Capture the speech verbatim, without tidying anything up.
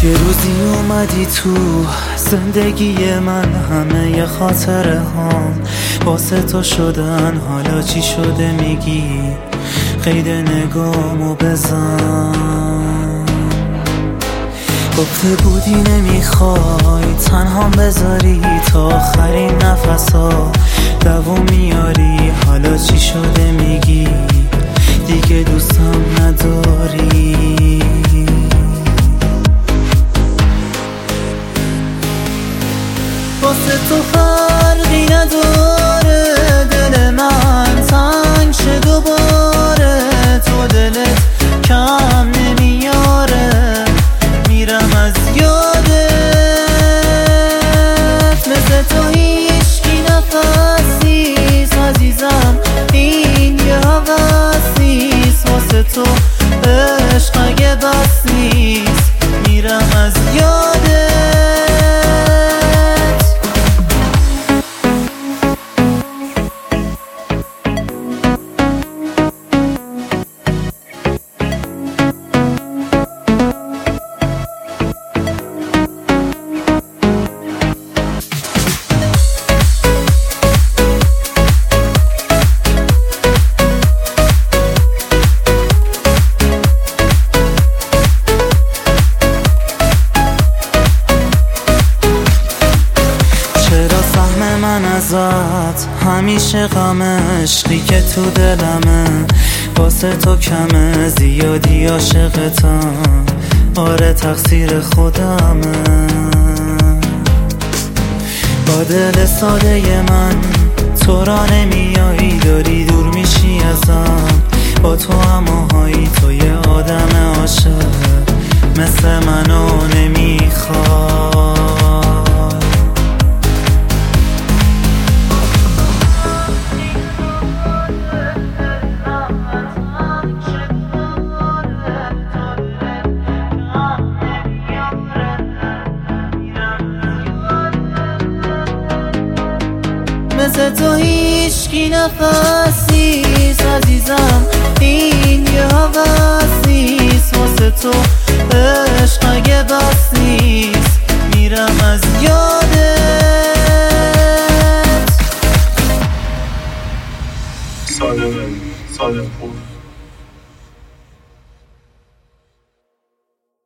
یه روزی اومدی تو زندگی من، همه ی خاطره هام واسه تو شدن. حالا چی شده میگی؟ قید نگامو بزن. گفته بودی نمیخوای تنهام بذاری تا آخرین نفسا دوام میاری. حالا چی شده میگی؟ دیگه دوستم نداری. واسه تو فرقی نداره دل من تنگ شه دوباره، تو دلت کم نمیاره. میرم از یادت مثل تو هیچکی نفس نیست عزیزم، این یه هوس نیست. واسه تو عشق اگه بس نیست میرم از یادت. من ازت همیشه غم عشقی که تو دلمه، واسه تو کمه زیادی عاشقتم. آره تقصیر خودمه. با دل ساده من تو را نمیایی، داری دور میشی ازم. با تو هماهایی، تو یه آدم عاشق مثل منو نمیخوای. مثل تو هیچکی نفس نیست عزیزم، این یه هوس نیست. واسه تو عشق اگه بس نیست